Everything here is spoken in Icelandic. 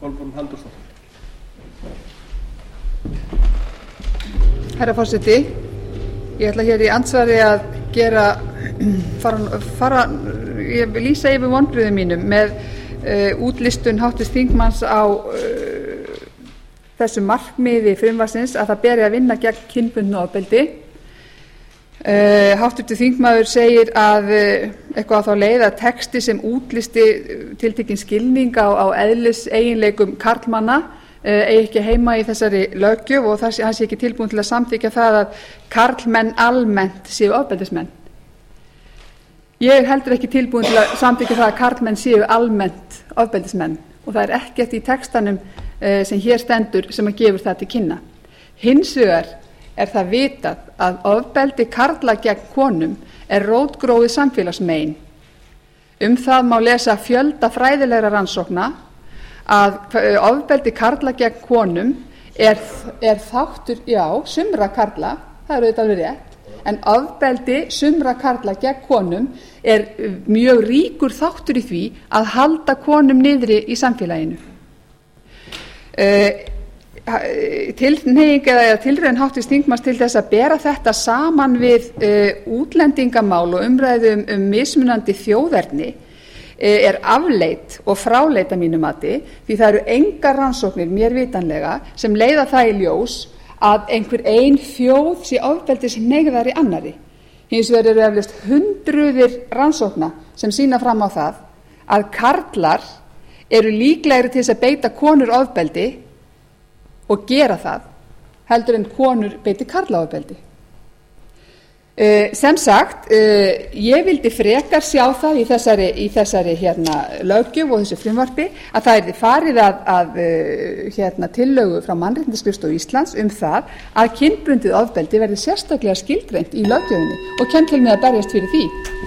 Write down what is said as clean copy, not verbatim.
Kolbrún Halldórsdóttir. Herra forseti, ég ætla hér í andsvari að lýsa yfir vonbrigðum mínum með útlistun háttvirts þingmanns á þessu markmiði frumvarpsins að það beri að vinna gegn kynbundnu ofbeldi. Háttvirtur þingmaður segir að eitthvað á þá leið að texti sem útlisti tiltekinn skilning á eðliseiginleikum karlmanna eigi ekki heima í þessari löggjöf og hann sé ekki tilbúin til að samþykkja það að karlmenn almennt séu ofbeldismenn. Ég er heldur ekki tilbúin til að samþykkja það að karlmenn séu almennt ofbeldismenn og það er ekkert í textanum sem hér stendur sem að gefur það til kynna. Hins vegar er það vitað að ofbeldi karla gegn konum er rótgróið samfélagsmein. Það má lesa fjölda fræðilegra rannsókna að ofbeldi karla gegn konum er þáttur, sumra karla, það er auðvitað alveg rétt, en ofbeldi sumra karla gegn konum er mjög ríkur þáttur í því að halda konum niðri í samfélaginu. Tilhneiging eða tilraun háttvirts þingmanns til þess að bera þetta saman við útlendingamál og umræðu mismunandi þjóðerni er afleit og fráleit að mínu mati, því það eru engar rannsóknir mér vitanlega sem leiða það í ljós að einhver ein þjóð sé ofbeldishneigðari annarri. Hins vegar eru eflaust hundruðir rannsókna sem sýna fram á það að karlar eru líklegri til þess að beita konur ofbeldi og gera það heldur en konur beiti karlaofbeldi. Sem sagt, ég vildi frekar sjá það í þessari löggjöf og þessu frumvarpi að það yrði farið að tillögu frá Mannréttindaskrifstofu Íslands það að kynbundið ofbeldi verði sérstaklega skilgreint í löggjöfinni og kennt til með að berjast fyrir því.